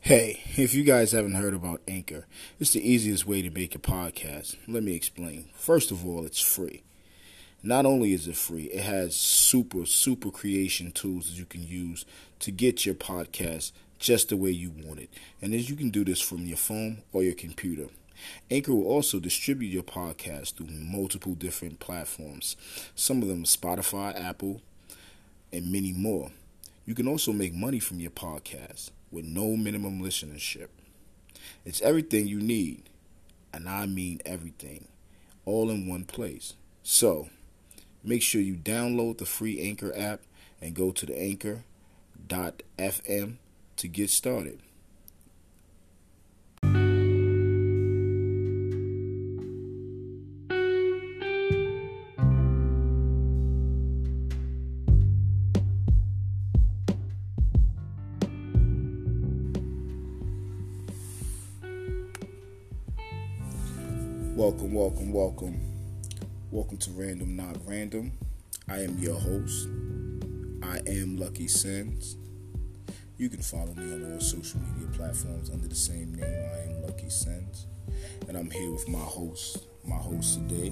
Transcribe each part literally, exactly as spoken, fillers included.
Hey, if you guys haven't heard about Anchor, it's the easiest way to make a podcast. Let me explain. First of all, it's free. Not only is it free, it has super, super creation tools that you can use to get your podcast just the way you want it. And as you can do this from your phone or your computer. Anchor will also distribute your podcast through multiple different platforms. Some of them Spotify, Apple, and many more. You can also make money from your podcast with no minimum listenership. It's everything you need, and I mean everything, all in one place. So, make sure you download the free Anchor app and go to the anchor dot f m to get started. Welcome, welcome, welcome. Welcome to Random Not Random. I am your host. I am Lucky Sins. You can follow me on all social media platforms under the same name. I am Lucky Sins. And I'm here with my host, my host today,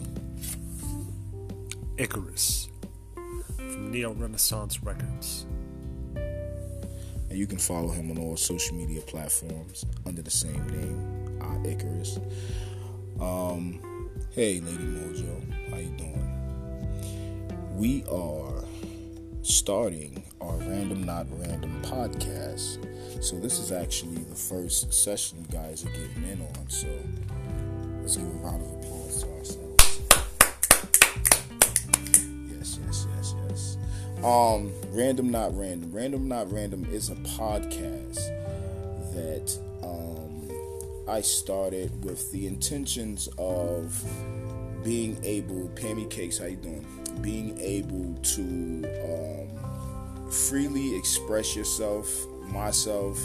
Icarus from Neo Renaissance Records. And you can follow him on all social media platforms under the same name, I Icarus. Um, hey, Lady Mojo, how you doing? We are starting our Random Not Random podcast. So this is actually the first session you guys are getting in on. So let's give a round of applause to ourselves. Yes, yes, yes, yes. Um, Random Not Random. Random Not Random is a podcast that I started with the intentions of being able, Pammy Cakes, how you doing? Being able to um, freely express yourself, myself,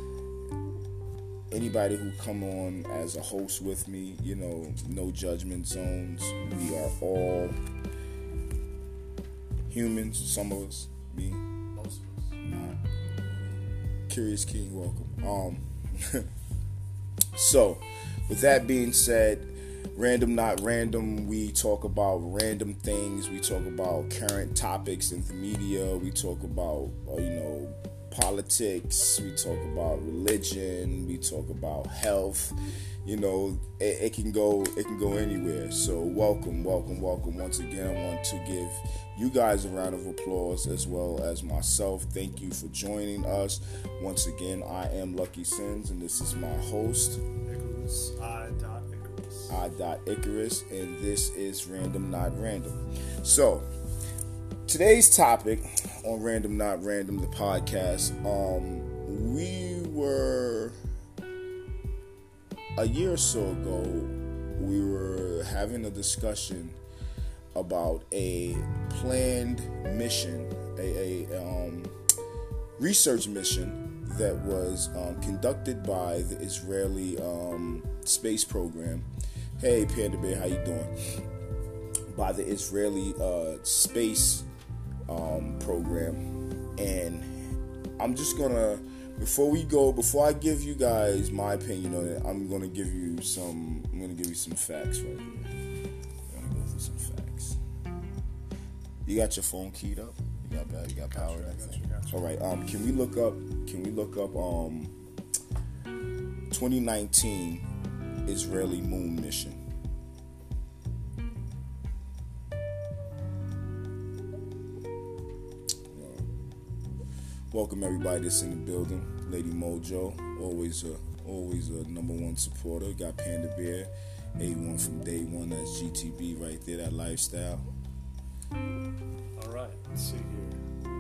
anybody who come on as a host with me, you know, no judgment zones. We are all humans, some of us, me. Most of us. Nah. Curious King, welcome. Um... So, with that being said, Random Not Random, we talk about random things. We talk about current topics in the media. We talk about, uh, you know, politics. We talk about religion. We talk about health. You know, it, it can go, it can go anywhere. So, welcome, welcome, welcome. Once again, I want to give you guys a round of applause as well as myself. Thank you for joining us. Once again, I am Lucky Sins, and this is my host, Icarus. I dot Icarus. I dot Icarus, and this is Random Not Random. So, today's topic on Random Not Random, the podcast, um, we were, a year or so ago, we were having a discussion about a planned mission, a, a um, research mission that was um, conducted by the Israeli um, space program. Hey, Panda Bear, how you doing? By the Israeli uh, space um, program. And I'm just gonna, before we go, before I give you guys my opinion on it, I'm gonna give you some, I'm gonna give you some facts right here. Some facts. You got your phone keyed up? You got that? You got power? Gotcha, I got you, got you. All right. Um, can we look up? Can we look up? Um, twenty nineteen Israeli moon mission. Uh, welcome everybody that's in the building. Lady Mojo, always a always a number one supporter. Got Panda Bear. A one from day one, that's G T B right there, that lifestyle. Alright, let's see here.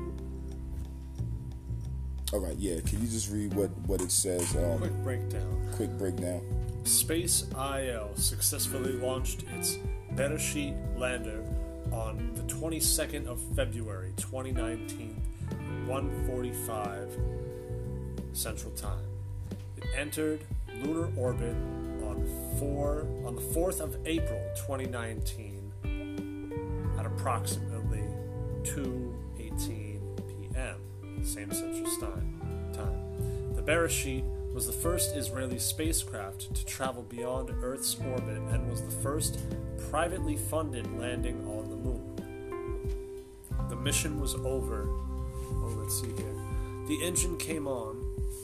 Alright, yeah, can you just read what, what it says? Um, Quick breakdown. Quick breakdown. Space I L successfully launched its Bereshit lander on the twenty-second of February, twenty nineteen, one forty-five Central Time. It entered lunar orbit on four on the fourth of April, twenty nineteen, at approximately two eighteen p.m. same Central Time. The Bereshit was the first Israeli spacecraft to travel beyond Earth's orbit and was the first privately funded landing on the moon. The mission was over. Oh, let's see here. The engine came on.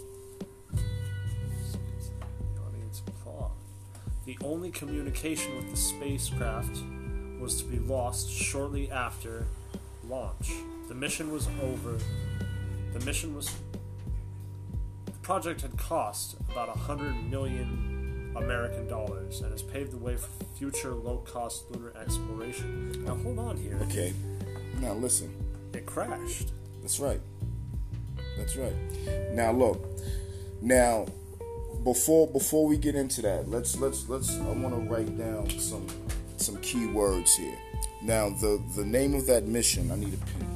The audience applause. The only communication with the spacecraft was to be lost shortly after launch. The mission was over. The mission was... The project had cost about one hundred million American dollars and has paved the way for future low-cost lunar exploration. Now, hold on here. Okay. Now, listen. It crashed. That's right. That's right. Now, look. Now, before before we get into that, let's let's let's. I want to write down some some key words here. Now, the the name of that mission. I need a pen.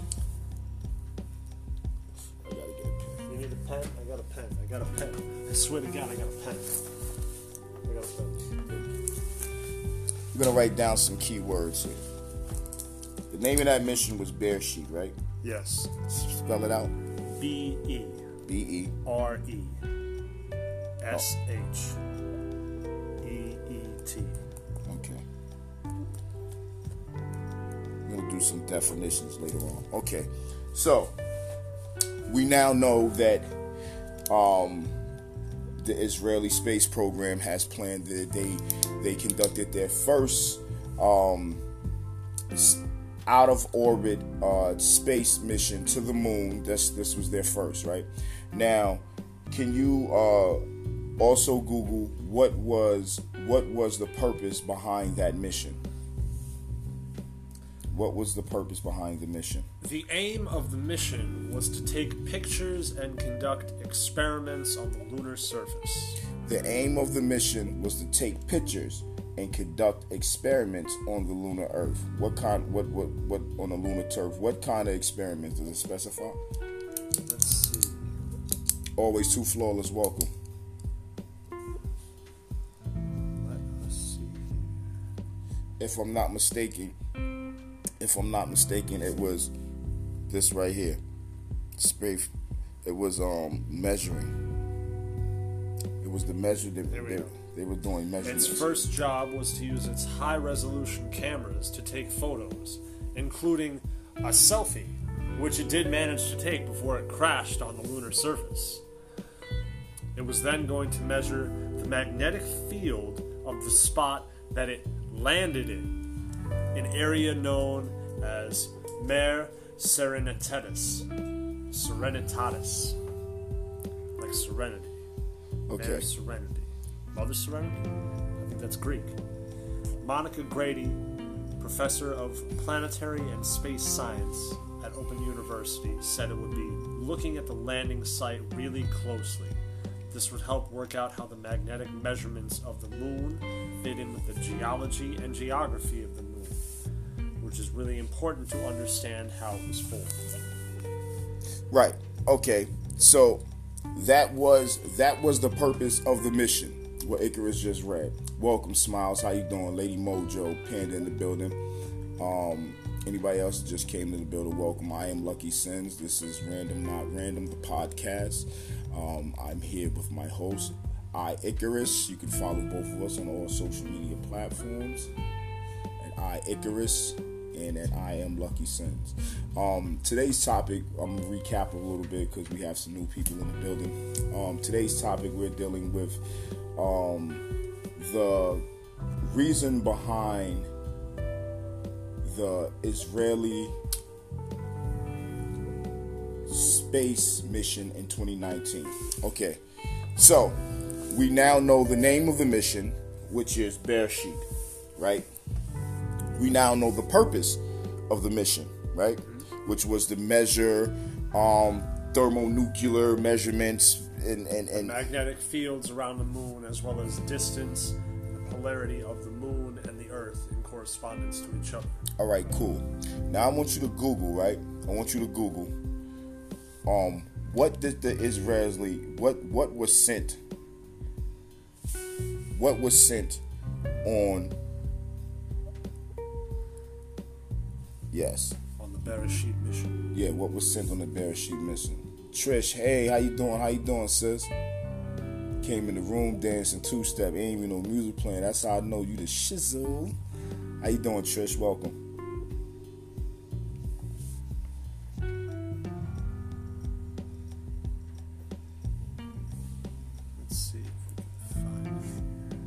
I gotta get a pen. You need a pen? I got a pen. I got a pen. I swear to God, I got a pen. I got a pen. I'm gonna write down some key words here. The name of that mission was Beresheet, right? Yes. Spell it out. B E B E R E S H E E T. Okay. I'm gonna do some definitions later on. Okay. So we now know that um, the Israeli space program has planned that they they conducted their first um, out of orbit uh, space mission to the moon. This this was their first, right? Now, can you uh, also Google what was what was the purpose behind that mission? What was the purpose behind the mission? The aim of the mission was to take pictures and conduct experiments on the lunar surface. The aim of the mission was to take pictures and conduct experiments on the lunar Earth. What kind? What? What? What on the lunar turf? What kind of experiments does it specify? Let's see. Always too flawless. Welcome. Let us see. If I'm not mistaken, if I'm not mistaken, it was this right here. Spray. It was um measuring. It was the measure that There we they, go. they were doing measurements. Its first job was to use its high-resolution cameras to take photos, including a selfie, which it did manage to take before it crashed on the lunar surface. It was then going to measure the magnetic field of the spot that it landed in, an area known as Mare Serenitatis. Serenitatis. Like serenity. Okay. Mare Serenity. Mother Serenity? I think that's Greek. Monica Grady, professor of planetary and space science at Open University, said it would be looking at the landing site really closely. This would help work out how the magnetic measurements of the moon fit in with the geology and geography of the moon, which is really important to understand how it was formed. Right. Okay. So that was that was the purpose of the mission. What Icarus just read. Welcome, Smiles. How you doing, Lady Mojo? Panda in the building. Um, anybody else that just came to the building? Welcome. I am Lucky Sins. This is Random Not Random, the podcast. Um, I'm here with my host, I Icarus. You can follow both of us on all social media platforms. And I Icarus. And at I am Lucky Sins. Um, today's topic, I'm going to recap a little bit because we have some new people in the building. Um, today's topic, we're dealing with um, the reason behind the Israeli space mission in twenty nineteen. Okay, so we now know the name of the mission, which is Beresheet, right? We now know the purpose of the mission, right? Which was to measure um, thermonuclear measurements and, and, and magnetic fields around the moon, as well as distance and the polarity of the moon and the Earth in correspondence to each other. All right, cool. Now I want you to Google, right? I want you to Google um, what did the Israeli, what what was sent, what was sent on. Yes. On the Beresheet mission. Yeah, what was sent on the Beresheet mission. Trish, hey, how you doing? How you doing, sis? Came in the room dancing two-step. Ain't even no music playing. That's how I know you the shizzle. How you doing, Trish? Welcome. Let's see if we can find it here.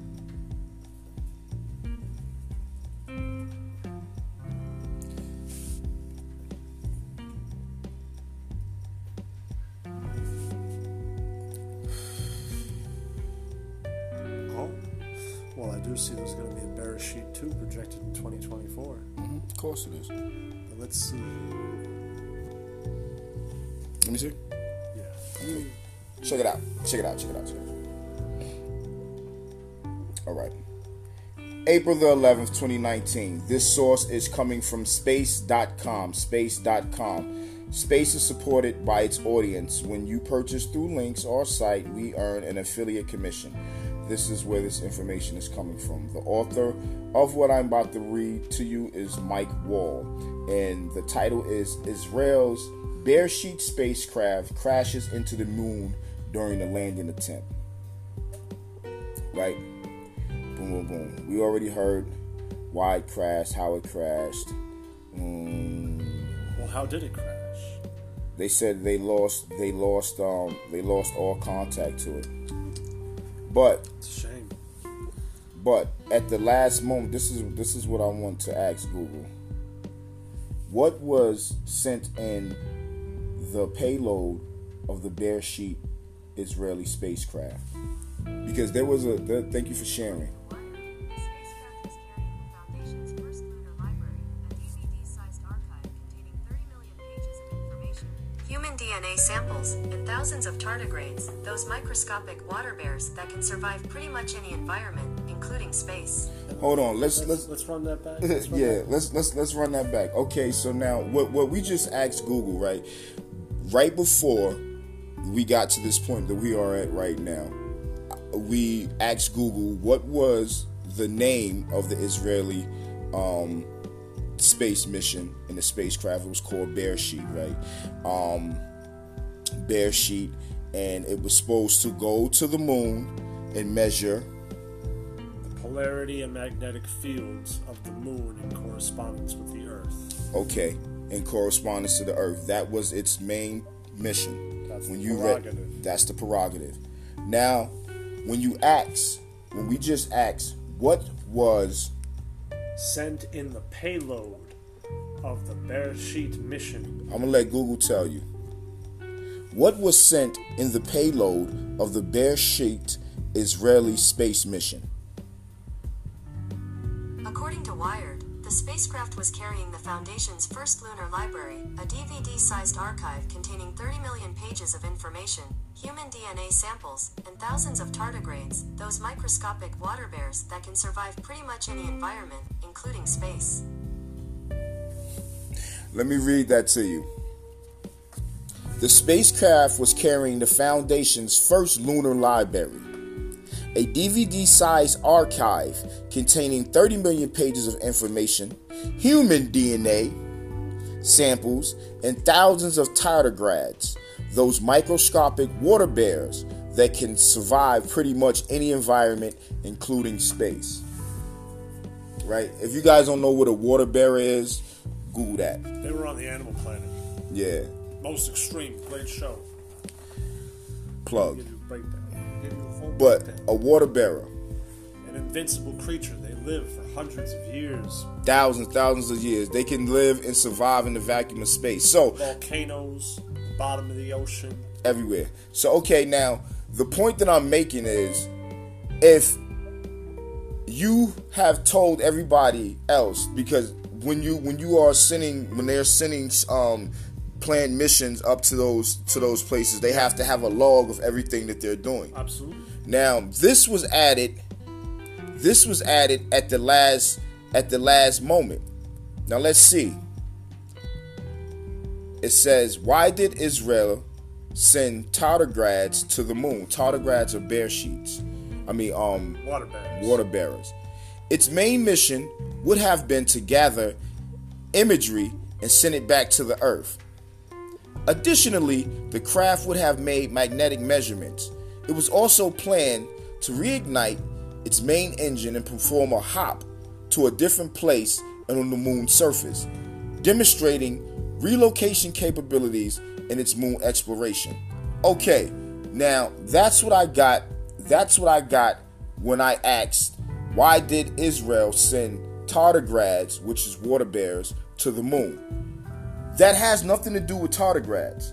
Oh, well, I do see there's going to be a Bereshit two projected in twenty twenty-four. Mm-hmm. Of course it is. But let's see. Let me see. Yeah. Okay. Check it out. Check it out. Check it out. Check it out. All right. April the eleventh, twenty nineteen. This source is coming from space dot com. space dot com. Space is supported by its audience. When you purchase through links or site, we earn an affiliate commission. This is where this information is coming from. The author of what I'm about to read to you is Mike Wall, and the title is Israel's Bereshit spacecraft crashes into the moon during the landing attempt. Right? Boom, boom, boom. We already heard why it crashed, how it crashed. Um, Well, how did it crash? they said they lost, they lost, um, they lost all contact to it. But, It's a shame. but at the last moment, this is this is what I want to ask Google. What was sent in the payload of the Bereshit Israeli spacecraft? Because there was a. The, thank you for sharing. Human D N A samples, and thousands of tardigrades, those microscopic water bears that can survive pretty much any environment, including space. Hold on, let's Let's, let's. let's run that back. Let's run yeah, that- let's let's let's run that back. Okay, so now what what we just asked Google, right? Right before we got to this point that we are at right now, we asked Google what was the name of the Israeli um, space mission in the spacecraft. It was called Bereshit, right? Um, Bereshit, and it was supposed to go to the moon and measure. Polarity and magnetic fields of the moon in correspondence with the Earth. Okay, in correspondence to the Earth. That was its main mission. That's when the you prerogative. read, that's the prerogative. Now, when you ask, when we just asked, what was Sent in the payload of the Bereshit mission. I'm gonna let Google tell you. What was sent in the payload of the Bereshit Israeli space mission? According to Wired, the spacecraft was carrying the Foundation's first lunar library, a D V D-sized archive containing thirty million pages of information, human D N A samples, and thousands of tardigrades, those microscopic water bears that can survive pretty much any environment, including space. Let me read that to you. The spacecraft was carrying the Foundation's first lunar library, a D V D-sized archive containing thirty million pages of information, human D N A samples, and thousands of tardigrades, those microscopic water bears that can survive pretty much any environment, including space. Right? If you guys don't know what a water bear is, Google that. They were on the Animal Planet. Yeah. Most extreme. Great show. Plug. Give you a breakdown. Give you a full But breakdown. a water bearer, An invincible creature. They live for hundreds of years. thousands, thousands of years, they can live and survive in the vacuum of space. So, Volcanoes, bottom of the ocean. everywhere. So, okay, now, the point that I'm making is, if you have told everybody else, because when you when you are sending, when they're sending um, planned missions up to those to those places, they have to have a log of everything that they're doing. Absolutely. Now, this was added. This was added at the last at the last moment. Now let's see. It says, why did Israel send tardigrades to the moon? Tardigrades are bear sheets. I mean, um, Water bears. water bearers. Its main mission would have been to gather imagery and send it back to the Earth. Additionally, the craft would have made magnetic measurements It was also planned to reignite its main engine and perform a hop to a different place on the moon's surface, demonstrating relocation capabilities in its moon exploration. Okay, now that's what I got. That's what I got when I asked, why did Israel send tardigrades, which is water bears, to the moon? That has nothing to do with tardigrades.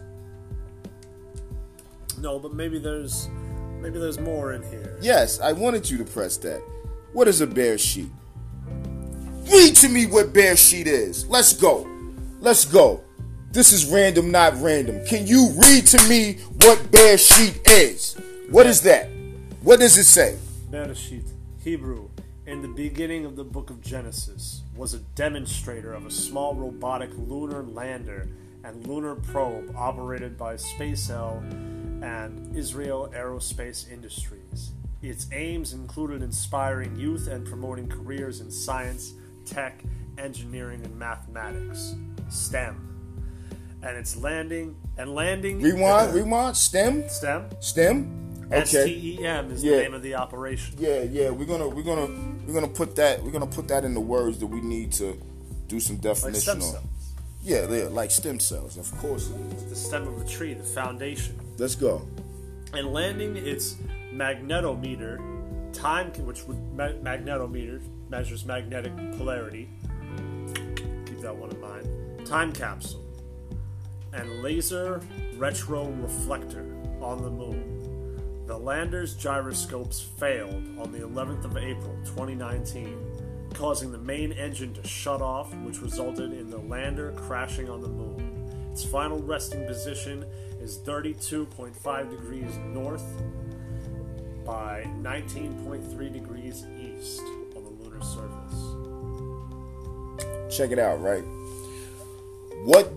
No, but maybe there's maybe there's more in here. Yes, I wanted you to press that. What is a bear sheet? Read to me what bear sheet is. Let's go. Let's go. This is random, not random. Can you read to me what bear sheet is? What is that? What does it say? Bereshit, Hebrew, in the beginning of the book of Genesis, was a demonstrator of a small robotic lunar lander and lunar probe operated by SpaceL and Israel Aerospace Industries. Its aims included inspiring youth and promoting careers in science, tech, engineering, and mathematics, STEM. And its landing and landing. Rewind, rewind. STEM. STEM. STEM. Okay. S T E M is Yeah. the name of the operation. Yeah, yeah. We're gonna, we're gonna, we're gonna put that, we're gonna put that in the words that we need to do some Like definition stem on. cells. Yeah, yeah, like stem cells. Of course it is. The stem of the tree, the foundation. Let's go. And landing its magnetometer, time, which would ma- magnetometer measures magnetic polarity. Keep that one in mind. Time capsule and laser retroreflector on the moon. The lander's gyroscopes failed on the eleventh of April, twenty nineteen, causing the main engine to shut off, which resulted in the lander crashing on the moon. Its final resting position is thirty-two point five degrees north by nineteen point three degrees east on the lunar surface. Check it out, right? What?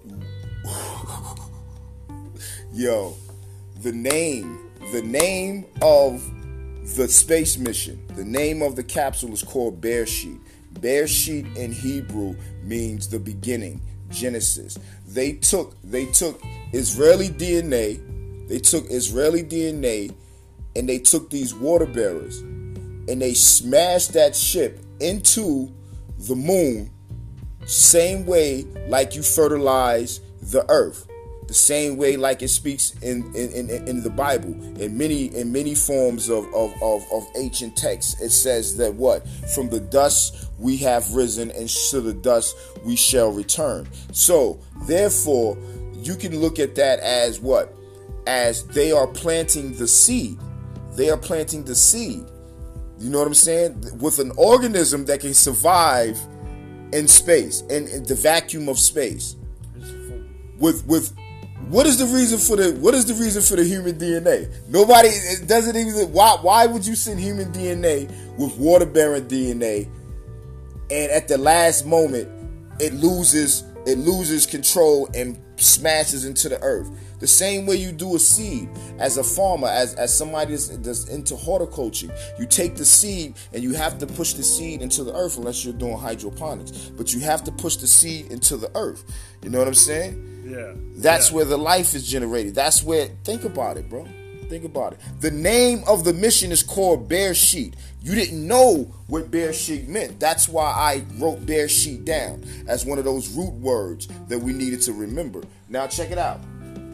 Yo, the name, the name of the space mission, the name of the capsule is called Bereshit. Bereshit in Hebrew means the beginning, Genesis. They took, they took Israeli D N A, they took Israeli D N A, and they took these water bearers, and they smashed that ship into the moon, same way like you fertilize the earth, the same way like it speaks in in, in, in the Bible, in many in many forms of, of, of, of ancient texts. It says that what? From the dust we have risen, and to the dust we shall return. So therefore, you can look at that as what? As they are planting the seed. They are planting the seed. You know what I'm saying? With an organism that can survive in space, in, in the vacuum of space. With with what is the reason for the what is the reason for the human D N A? Nobody, it doesn't even. Why why would you send human D N A with water bearing D N A, and at the last moment it loses it loses control and smashes into the earth? The same way you do a seed as a farmer, as, as somebody that's, that's into horticulture. You take the seed and you have to push the seed into the earth, unless you're doing hydroponics. But you have to push the seed into the earth. You know what I'm saying? Yeah. That's yeah. where the life is generated. That's where, think about it, bro. Think about it. The name of the mission is called Bereshit. You didn't know what Bereshit meant. That's why I wrote Bereshit down as one of those root words that we needed to remember. Now check it out.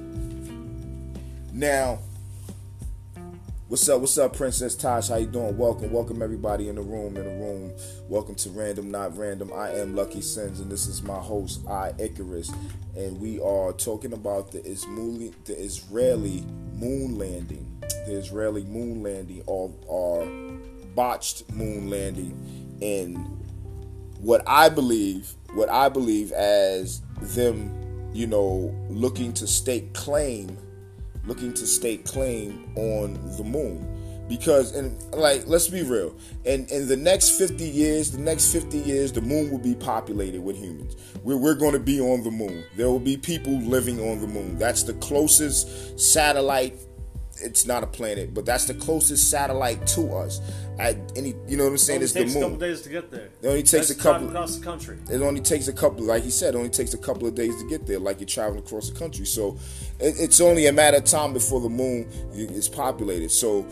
Now, what's up? What's up, Princess Tosh? How you doing? Welcome, welcome everybody in the room. In the room, welcome to Random Not Random. I am Lucky Sins, and this is my host, I Icarus, and we are talking about the Ismuli, the Israeli moon landing, the Israeli moon landing, or, or botched moon landing, in what I believe, what I believe as them, you know, looking to stake claim. looking to stake claim on the moon. Because, and like, let's be real, in, in the next fifty years, the next fifty years, the moon will be populated with humans. We're, we're going to be on the moon. There will be people living on the moon. That's the closest satellite it's not a planet, but that's the closest satellite to us. At any, you know what I'm saying? It It's only the takes a moon. couple days to get there. It only takes That's a couple. time across the country. It only takes a couple, like he said, it only takes a couple of days to get there, like you're traveling across the country. So it, it's only a matter of time before the moon is populated. So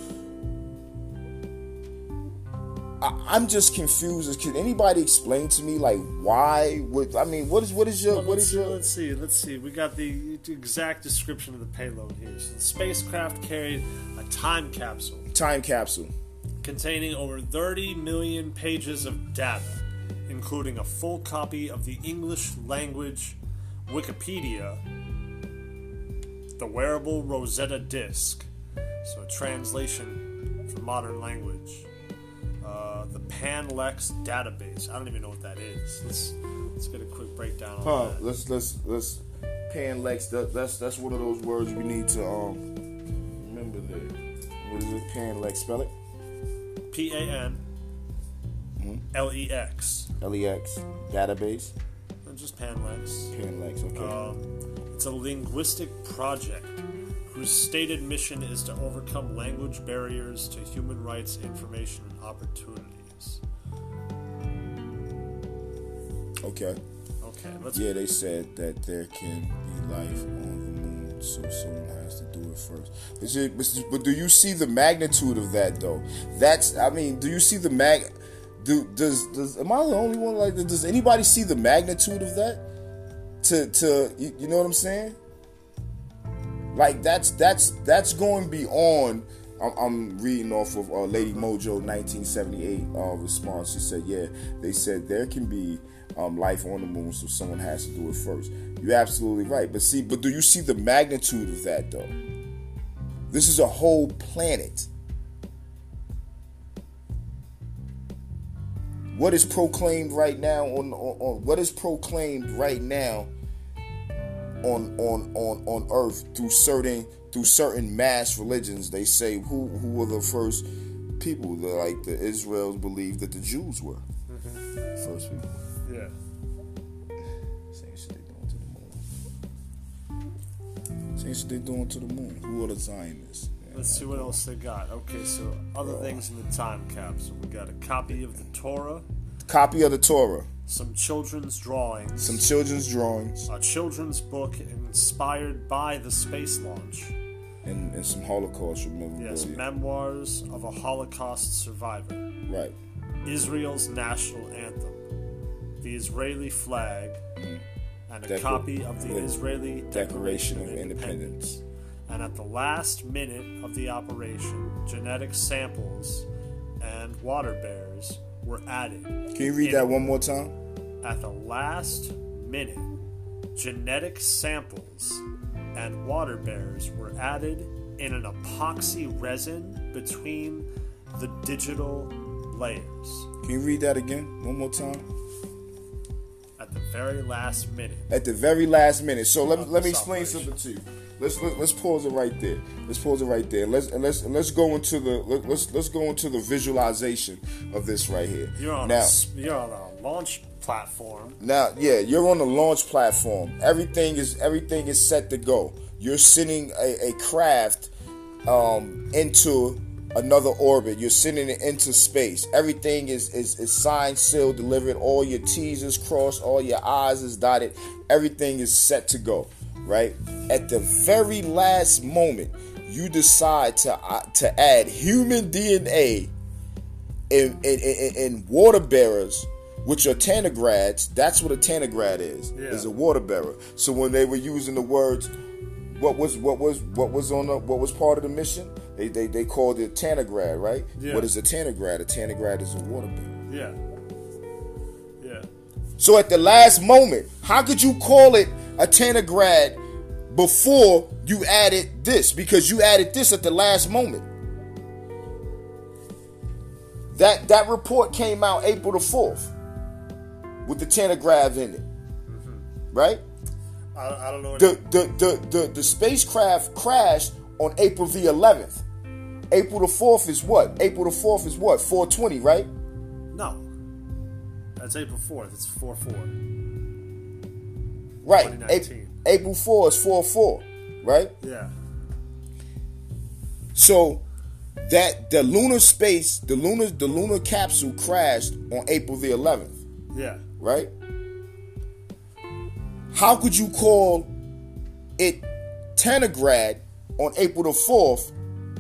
I, I'm just confused. Can anybody explain to me, like, why would, I mean, what is what is your, Well, what let's, is your... let's see, let's see. We got the exact description of the payload here. So the spacecraft carried a time capsule Time capsule. containing over thirty million pages of data, including a full copy of the English language Wikipedia, the wearable Rosetta Disk, so a translation for modern language, uh, the Panlex database. I don't even know what that is. Let's let's get a quick breakdown on Huh, that. let's let's let's Panlex. That, that's that's one of those words we need to um remember. There, what is it? Panlex. Spell it. P A N L E X. L E X. Database. And just Panlex. Panlex. Okay. Um, it's a linguistic project whose stated mission is to overcome language barriers to human rights, information, and opportunities. okay. Okay, let's. Yeah, they said that there can be life on the moon, so someone has to do it first. Is it, but do you see the magnitude of that, though? That's, I mean, do you see the mag? Do does does am I the only one like that? Does anybody see the magnitude of that? To to you, you know what I'm saying? Like that's that's that's going beyond. I'm, I'm reading off of uh, Lady Mojo nineteen seventy-eight uh, response. She said, "Yeah, they said there can be um, life on the moon, so someone has to do it first." You're absolutely right. But see, but do you see the magnitude of that though? This is a whole planet. What is proclaimed right now on, on, on what is proclaimed right now on on on on Earth through certain through certain mass religions? They say who who were the first people? The, like the Israels believed that the Jews were mm-hmm. first people. Yeah. Same shit they doing to the moon. Same shit they doing to the moon. Who are the Zionists? Let's see what else they got. Okay, so other things in the time capsule. We got a copy of the Torah, Copy of the Torah, some children's drawings, some children's drawings, a children's book inspired by the space launch. and, and some Holocaust memorabilia. Yes, memoirs of a Holocaust survivor. Right. Israel's national anthem, the Israeli flag, and a Decla- copy of the yeah. Israeli Declaration Declaration of of Independence. Independence. And at the last minute of the operation, genetic samples and water bears were added. Can you read In- that one more time? At the last minute, genetic samples and water bears were added in an epoxy resin between the digital layers. Can you read that again? One more time? At the very last minute. At the very last minute. So let, Of let me this explain operation. something to you. Let's let, let's pause it right there. Let's pause it right there. Let's and let's and let's go into the let, let's let's go into the visualization of this right here. You're on, now. a, s- you're on a launch platform. Now, yeah, you're on the launch platform. Everything is everything is set to go. You're sending a, a craft um, into another orbit. You're sending it into space. Everything is, is is signed, sealed, delivered. All your T's is crossed. All your I's is dotted. Everything is set to go. Right at the very last moment, you decide to uh, to add human D N A in in, in, in water bearers, which are Tanagrads. That's what a Tanagrad is. Yeah. Is a water bearer. So when they were using the words, what was what was what was on the, what was part of the mission? They they, they called it Tanagrad, right? Yeah. What is a Tanagrad? A Tanagrad is a water bearer. Yeah. Yeah. So at the last moment, how could you call it a Tanagrad before you added this? Because you added this at the last moment. That that report came out April the fourth with the Tanagrad in it, mm-hmm. right? I, I don't know. The, the the the the spacecraft crashed on April the eleventh. April the fourth is what? April the fourth is what? four twenty, right? No. That's April fourth. It's four four. Right. twenty nineteen. April fourth is four four, right? Yeah. So that the lunar space, the lunar, the lunar capsule crashed on April the eleventh. Yeah. Right? How could you call it Tanagrad on April the fourth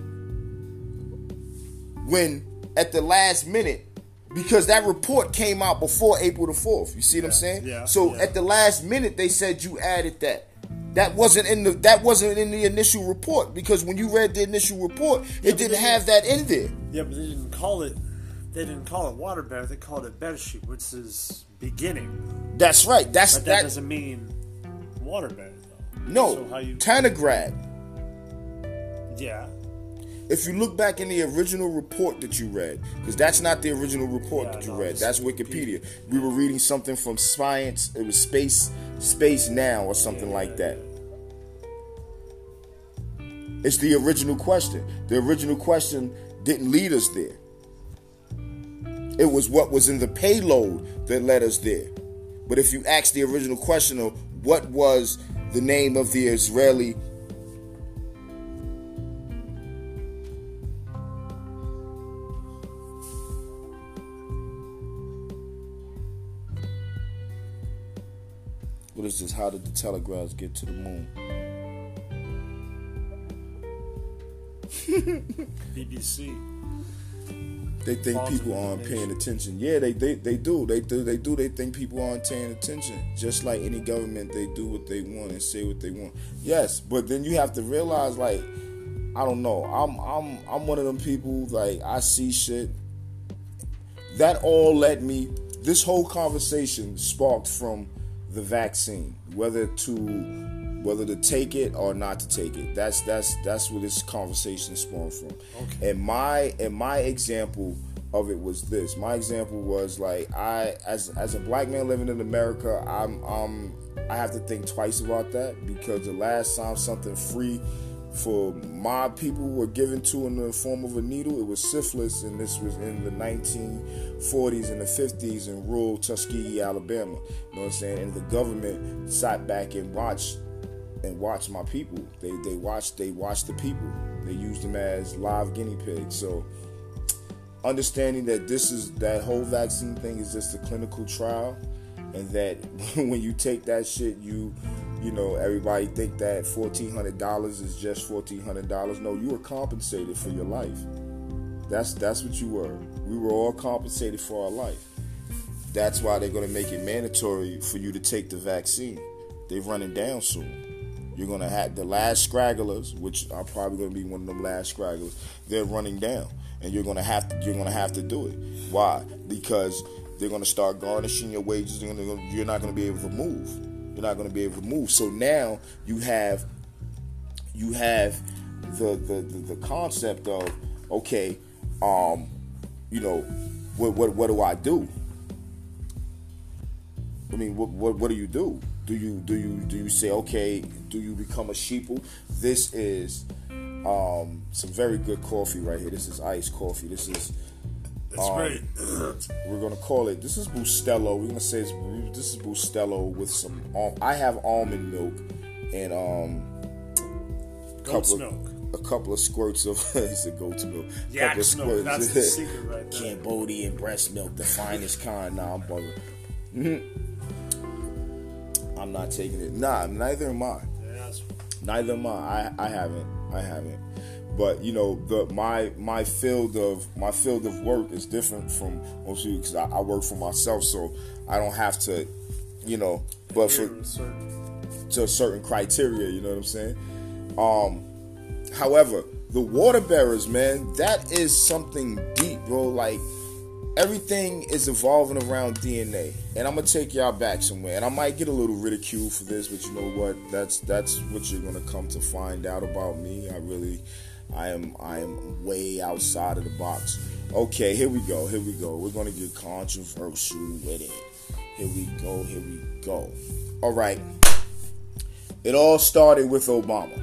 when at the last minute, because that report came out before April the fourth. You see what yeah, I'm saying? Yeah. So yeah. at the last minute they said you added that. That wasn't in the that wasn't in the initial report, because when you read the initial report, yeah, it didn't have that in there. Yeah, but they didn't call it they didn't call it water bear, they called it Bereshit, which is beginning. That's right. That's but that, that doesn't mean water bear though. No. So how you Tanagrad. Yeah. If you look back in the original report that you read, because that's not the original report Yeah, that you no, read, it's that's Wikipedia. We were reading something from Science, it was Space Space Now or something Yeah, like that. It's the original question. The original question didn't lead us there. It was what was in the payload that led us there. But if you ask the original question of what was the name of the Israeli What is this? How did the telegraphs get to the moon? B B C. They think False people aren't paying attention. Yeah, they, they they do. They do. They do. They think people aren't paying attention. Just like any government, they do what they want and say what they want. Yes, but then you have to realize, like, I don't know. I'm I'm I'm one of them people. Like, I see shit. That all led me. This whole conversation sparked from the vaccine, whether to whether to take it or not to take it. That's that's that's where this conversation spawned from. Okay. And my and my example of it was this. My example was like I as as a black man living in America, I'm um I have to think twice about that, because the last time something free for my people were given to in the form of a needle, it was syphilis, and this was in the nineteen forties and the fifties in rural Tuskegee, Alabama. You know what I'm saying? And the government sat back and watched and watched my people. They they watched they watched the people. They used them as live guinea pigs. So understanding that this is that whole vaccine thing is just a clinical trial, and that when you take that shit, you You know, everybody think that fourteen hundred dollars is just fourteen hundred dollars. No, you were compensated for your life. That's that's what you were. We were all compensated for our life. That's why they're going to make it mandatory for you to take the vaccine. They're running down soon. You're going to have the last scragglers, which are probably going to be one of them last scragglers. They're running down, and you're going to have to you're going to have to do it. Why? Because they're going to start garnishing your wages. They're gonna, you're not going to be able to move. You're not going to be able to move. So now you have you have the the, the, the concept of, okay, um, you know, what what what do I do? I mean, what what what do you do? Do you do you do you say, okay, do you become a sheeple? This is um, some very good coffee right here. This is iced coffee. This is It's um, great. We're gonna call it. This is Bustelo. We're gonna say it's, this is Bustelo with some. Um, I have almond milk and um, Goat's couple milk. Of, a couple of squirts of it's a goat's milk. Yak's couple milk. of That's the secret right there. Cambodian breast milk, the finest kind. Nah, I'm bugging. Mm-hmm. I'm not taking it. Nah, neither am I. Yeah, that's... Neither am I. I. I haven't. I haven't. But you know, the my my field of my field of work is different from most people, because I, I work for myself, so I don't have to, you know. But for to a certain criteria, you know what I'm saying. Um, however, the water bearers, man, that is something deep, bro. Like, everything is evolving around D N A, and I'm gonna take y'all back somewhere, and I might get a little ridiculed for this, but you know what? That's that's what you're gonna come to find out about me. I really. I am I am way outside of the box. Okay, here we go. Here we go. We're gonna get controversial with it. Here we go. Here we go. All right. It all started with Obama.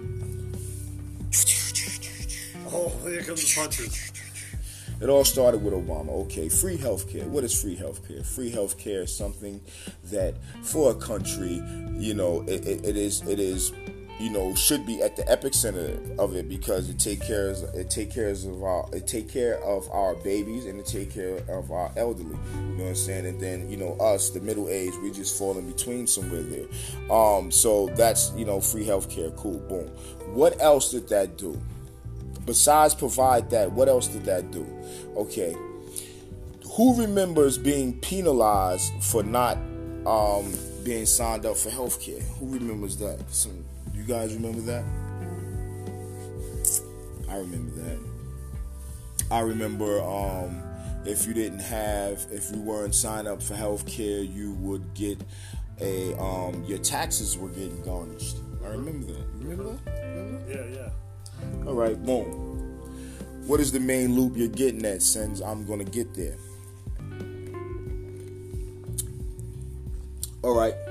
Oh, here comes the punches. It all started with Obama. Okay, free healthcare. What is free healthcare? Free healthcare is something that, for a country, you know, it, it, it is it is you know, should be at the epicenter of it, because it take care of it take care of our it take care of our babies, and it take care of our elderly. You know what I'm saying? And then, you know, us, the middle age, we just fall in between somewhere there. Um, so that's, you know, free healthcare. Cool, boom. What else did that do? Besides provide that, what else did that do? Okay. Who remembers being penalized for not um, being signed up for healthcare? Who remembers that? Some, you guys remember that? I remember that. I remember um, if you didn't have, if you weren't signed up for healthcare, you would get a, um, your taxes were getting garnished. I remember that. You remember that? Remember? Yeah, yeah. All right, boom. What is the main loop you're getting at, since I'm going to get there? All right.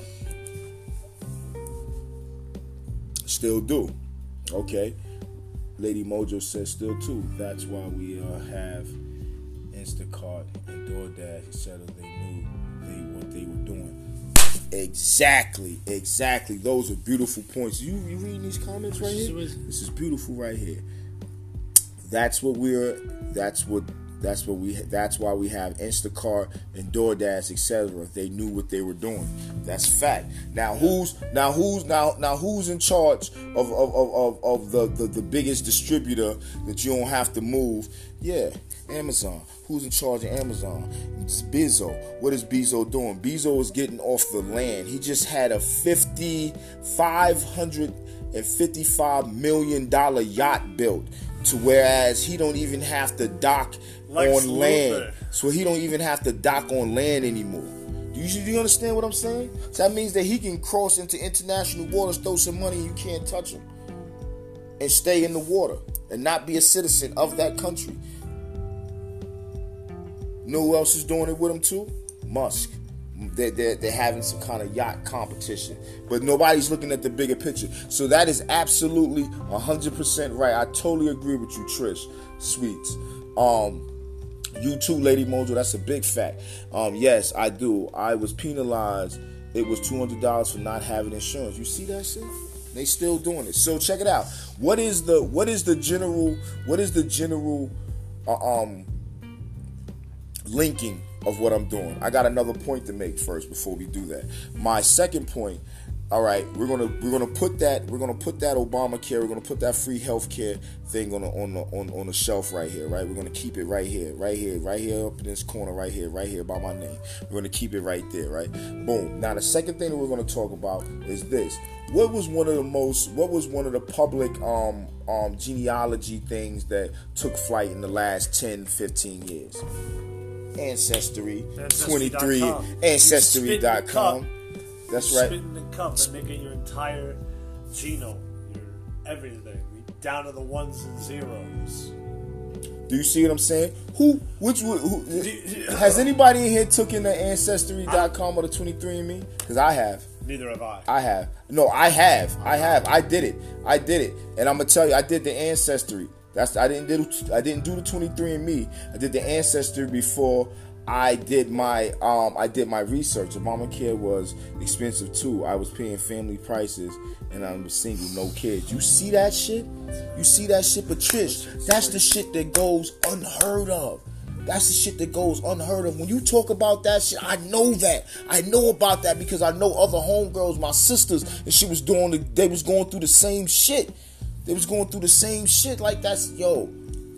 Still do. Okay. Lady Mojo says still too. That's why we uh, have Instacart and DoorDash, et cetera. They knew they what they were doing. Exactly. Exactly. Those are beautiful points. You you reading these comments right here? This is beautiful right here. That's what we're. That's what. That's what we. That's why we have Instacart and DoorDash, et cetera. They knew what they were doing. That's fact. Now who's now who's now now who's in charge of of, of, of the, the the biggest distributor that you don't have to move? Yeah, Amazon. Who's in charge of Amazon? It's Bezos. What is Bezos doing? Bezos is getting off the land. He just had a fifty five hundred and fifty five million dollar yacht built, to whereas he don't even have to dock Lex on land. Luthor. So he don't even have to dock on land anymore. Do you, do you understand what I'm saying? So that means that he can cross into international waters, throw some money, and you can't touch him, and stay in the water and not be a citizen of that country. You know who else is doing it with him too? Musk. They're, they're, they're having some kind of yacht competition, but nobody's looking at the bigger picture. So that is absolutely one hundred percent right. I totally agree with you, Trish Sweets. Um, you too, Lady Mojo. That's a big fact. Um, yes, I do. I was penalized. It was two hundred dollars for not having insurance. You see that shit? They still doing it. So check it out. What is the what is the general what is the general uh, um linking of what I'm doing? I got another point to make first before we do that. My second point, all right, we're gonna we're gonna put that we're gonna put that Obamacare, we're gonna put that free healthcare thing on the on the on, on the shelf right here, right? We're gonna keep it right here, right here, right here up in this corner, right here, right here by my name. We're gonna keep it right there, right? Boom. Now the second thing that we're gonna talk about is this. What was one of the most what was one of the public um um genealogy things that took flight in the last ten, fifteen years? Ancestry, twenty-three, Ancestry dot com. That's you right. Spit in the cup and make it your entire genome, your everything, down to the ones and zeros. Do you see what I'm saying? Who, which, who, who has anybody in here taken the Ancestry dot com or the twenty-three and me? Because I have. Neither have I. I have. No, I have. I have. I did it. I did it. And I'm gonna tell you, I did the Ancestry. That's I didn't do I didn't do the twenty-three and me. I did the Ancestry before I did my um I did my research. Obamacare was expensive too. I was paying family prices, and I'm single, no kids. You see that shit? You see that shit, but Trish, that's the shit that goes unheard of. That's the shit that goes unheard of. When you talk about that shit, I know that. I know about that because I know other homegirls, my sisters, and she was doing the, they was going through the same shit. They was going through the same shit. Like that's yo.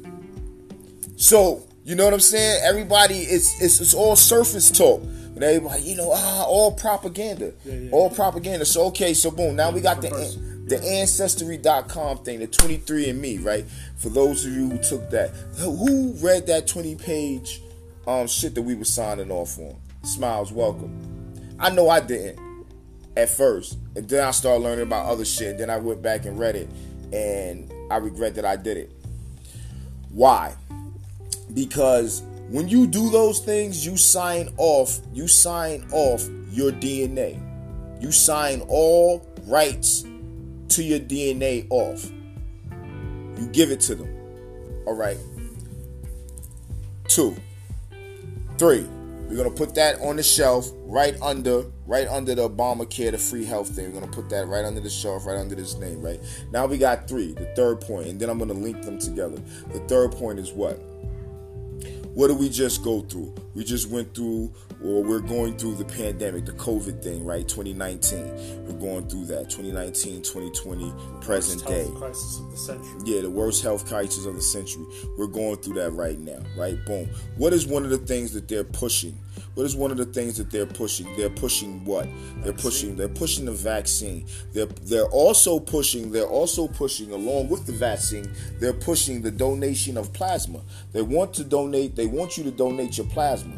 So you know what I'm saying? Everybody, it's it's, it's all surface talk. And everybody, you know, ah, all propaganda, yeah, yeah, all yeah. propaganda. So okay, so boom. Now we got the the Ancestry dot com thing, the twenty-three and me, right? For those of you who took that, who read that twenty page um shit that we were signing off on? Smiles, welcome. I know I didn't at first, and then I started learning about other shit. And then I went back and read it, and I regret that I did it. Why? Because when you do those things, you sign off, you sign off your D N A. You sign all rights to your D N A off. You give it to them. All right. Two. Three. We're gonna put that on the shelf right under, right under the Obamacare, the free health thing. We're gonna put that right under the shelf, right under this name, right? Now we got three, the third point, and then I'm gonna link them together. The third point is what? What did we just go through? We just went through, or we're going through the pandemic, the COVID thing, right? twenty nineteen. We're going through that. twenty nineteen, twenty twenty, present day. Worst health crisis of the century. Yeah, the worst health crisis of the century. We're going through that right now, right? Boom. What is one of the things that they're pushing? What is one of the things that they're pushing? They're pushing what? They're pushing. They're pushing the vaccine. They're they're also pushing. They're also pushing along with the vaccine. They're pushing the donation of plasma. They want to donate. They want you to donate your plasma.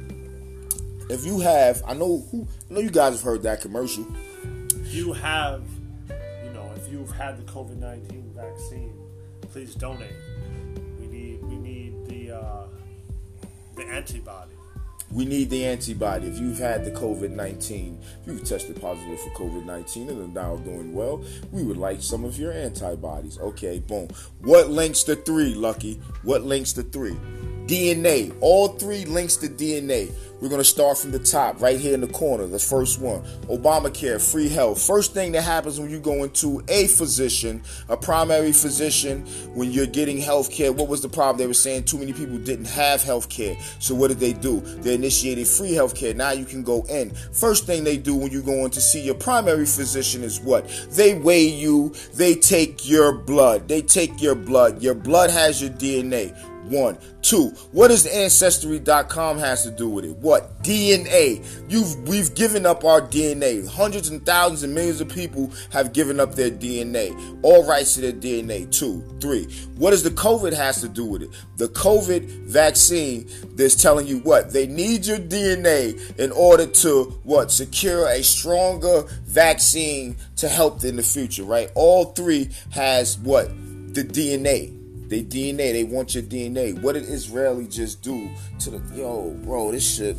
If you have, I know who. I know you guys have heard that commercial. If you have, you know, if you've had the COVID nineteen vaccine, please donate. We need we need the uh, the antibody. We need the antibody. If you've had the COVID nineteen, if you've tested positive for COVID nineteen and are now doing well, we would like some of your antibodies. Okay, boom. What links to three, Lucky? What links to three? D N A. All three links to D N A. We're going to start from the top, right here in the corner. The first one, Obamacare, free health. First thing that happens when you go into a physician, a primary physician, when you're getting health care, what was the problem? They were saying too many people didn't have health care. So what did they do? They initiated free health care. Now you can go in. First thing they do when you go in to see your primary physician is what? They weigh you. They take your blood. They take your blood. Your blood has your D N A. One. Two, what does Ancestry dot com has to do with it? What? D N A. You've we've given up our D N A. Hundreds and thousands and millions of people have given up their D N A. All rights to their D N A. Two. Three. What does the COVID has to do with it? The COVID vaccine that's telling you what? They need your D N A in order to what? Secure a stronger vaccine to help in the future, right? All three has what? The D N A. They D N A, they want your D N A. What did Israeli just do to the... Yo, bro, this shit...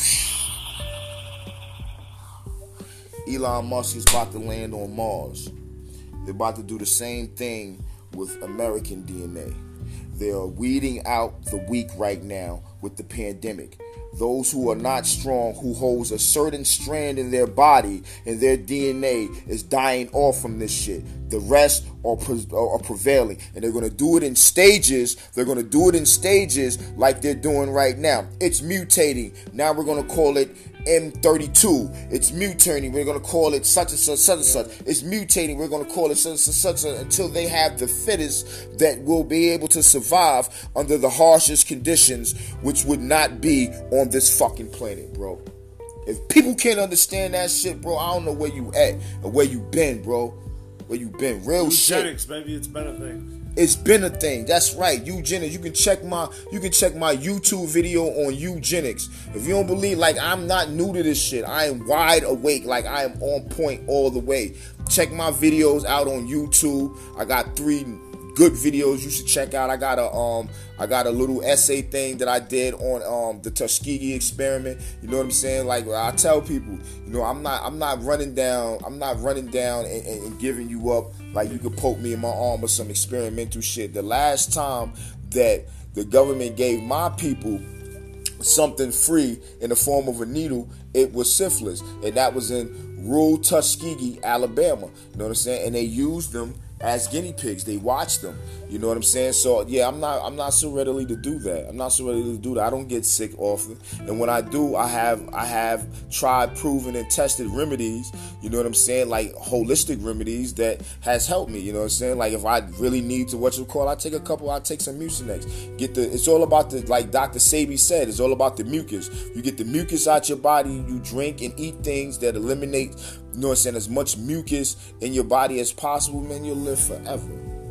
Elon Musk is about to land on Mars. They're about to do the same thing with American D N A. They are weeding out the weak right now with the pandemic. Those who are not strong, who holds a certain strand in their body and their D N A is dying off from this shit. The rest are, pre- are prevailing, and they're going to do it in stages. They're going to do it in stages like they're doing right now. It's mutating. Now we're going to call it M thirty-two. It's mutating. We're going to call it such and such, such and such. It's mutating. We're going to call it such and such, such until they have the fittest that will be able to survive under the harshest conditions, which would not be on this fucking planet, bro. If people can't understand that shit, bro, I don't know where you at or where you been, bro. Where you been? Real Eugenics, shit. Eugenics, baby, it's been a thing. It's been a thing. That's right. Eugenics. You can check my you can check my YouTube video on eugenics. If you don't believe, like, I'm not new to this shit. I am wide awake. Like, I am on point all the way. Check my videos out on YouTube. I got three good videos you should check out. I got a um I got a little essay thing that I did on um the Tuskegee experiment. You know what I'm saying? Like, I tell people, you know, I'm not I'm not running down I'm not running down and, and, and giving you up like you could poke me in my arm with some experimental shit. The last time that the government gave my people something free in the form of a needle, it was syphilis, and that was in rural Tuskegee, Alabama. You know what I'm saying? And they used them as guinea pigs. They watch them. You know what I'm saying? So yeah, I'm not I'm not so readily to do that. I'm not so ready to do that. I don't get sick often. And when I do, I have I have tried, proven, and tested remedies, you know what I'm saying, like holistic remedies that has helped me. You know what I'm saying? Like, if I really need to, what you call, I take a couple, I take some Mucinex. Get the it's all about the, like Doctor Sabi said, it's all about the mucus. You get the mucus out your body, you drink and eat things that eliminate, you know what I'm saying, as much mucus in your body as possible, man, you'll live forever.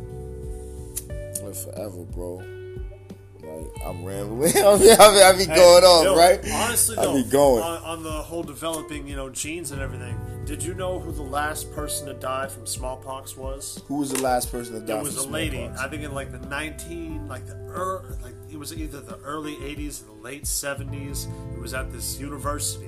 Live forever, bro. Like, I'm rambling. I be, I be Hey, going on, yo, right? Honestly, I though, be going. On, on the whole developing, you know, genes and everything, did you know who the last person to die from smallpox was? Who was the last person to die? It was a from lady. smallpox? I think in like the nineteen, like the er, like it was either the early eighties or the late seventies. It was at this university.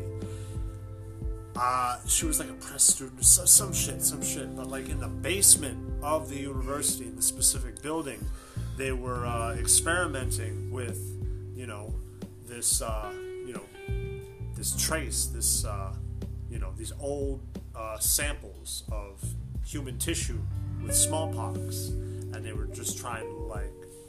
Uh, she was like a press student, so, some shit, some shit. But like in the basement of the university, in the specific building, they were uh, experimenting with, you know, this, uh, you know, this trace, this uh, you know, these old uh, samples of human tissue with smallpox, and they were just trying to like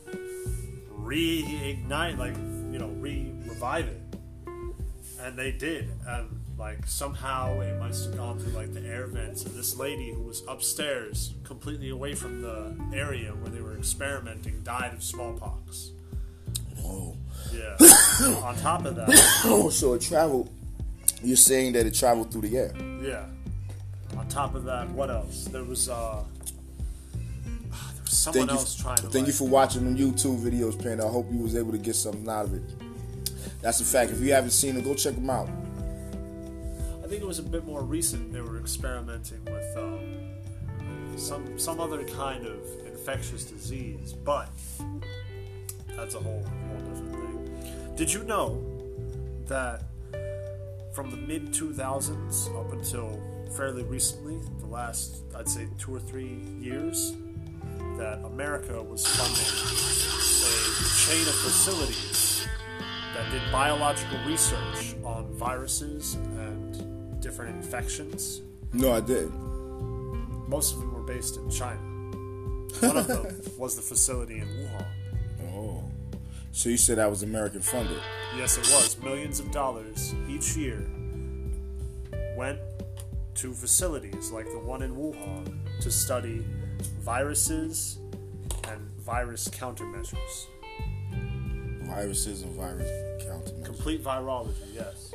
reignite, like you know, re-revive it, and they did, and like somehow it must have gone through like the air vents, and this lady who was upstairs, completely away from the area where they were experimenting, died of smallpox. Oh. Yeah. On top of that. Oh, so it traveled. You're saying that it traveled through the air. Yeah. On top of that, what else? There was uh, there was someone thank else you, trying to. Thank like, you for watching them YouTube videos, Panda. I hope you was able to get something out of it. That's a fact. If you haven't seen them, go check them out. I think it was a bit more recent. They were experimenting with um, some some other kind of infectious disease, but that's a whole whole different thing. Did you know that from the mid two thousands up until fairly recently, the last I'd say two or three years, that America was funding a chain of facilities that did biological research on viruses and different infections? No, I didn't. Most of them were based in China. One of them was the facility in Wuhan. Oh. So you said that was American funded? Yes, it was. Millions of dollars each year went to facilities like the one in Wuhan to study viruses and virus countermeasures. Viruses and virus countermeasures. Complete virology, yes.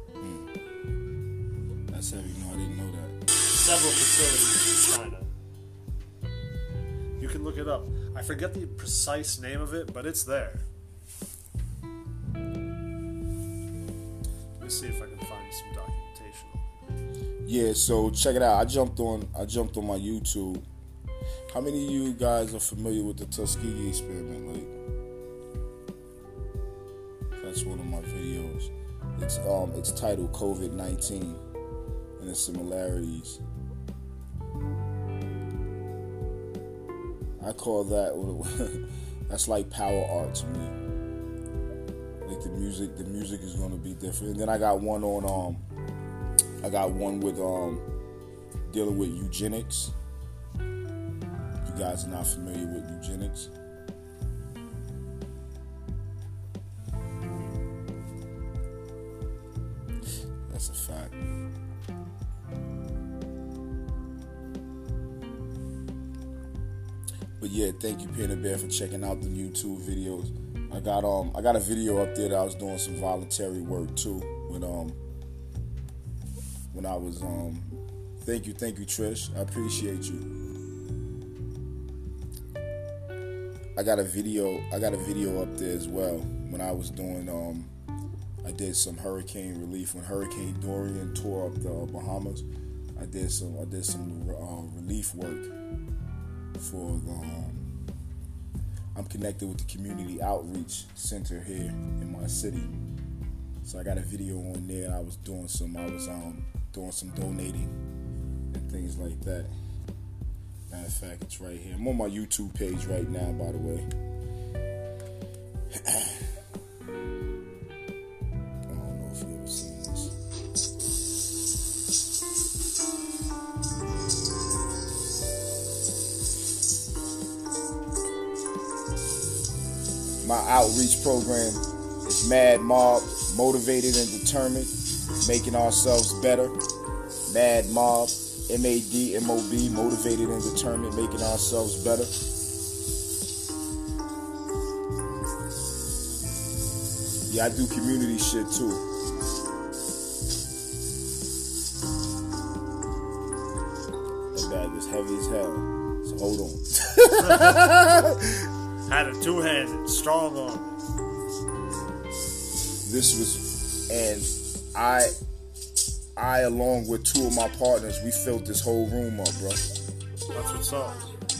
Hmm. That's heavy. No, I didn't know that. Several facilities in China. You can look it up. I forget the precise name of it, but it's there. Let me see if I can find some documentation. Yeah, so check it out. I jumped on I jumped on my YouTube. How many of you guys are familiar with the Tuskegee experiment? Like, that's one of my videos. It's um it's titled COVID nineteen and the similarities. I call that that's like power art to me. Like the music, the music is gonna be different. And then I got one on um I got one with um dealing with eugenics. If you guys are not familiar with eugenics. That's a fact. But yeah, thank you, Panda Bear, for checking out the YouTube videos. I got um I got a video up there that I was doing some voluntary work too with um when I was um thank you, thank you Trish. I appreciate you. I got a video I got a video up there as well when I was doing um I did some hurricane relief when Hurricane Dorian tore up the Bahamas. I did some I did some uh, relief work for the um, I'm connected with the Community Outreach Center here in my city. So I got a video on there. I was doing some I was um doing some donating and things like that. Matter of fact, it's right here. I'm on my YouTube page right now, by the way. I don't know if you ever seen this. My outreach program is Mad Mob, motivated and determined, making ourselves better. Mad Mob, M A D M O B, motivated and determined, making ourselves better. Yeah, I do community shit too. That bag is heavy as hell, so hold on. Had it two-handed, strong arm. This was, and I, I along with two of my partners, we filled this whole room up, bro. That's what's up.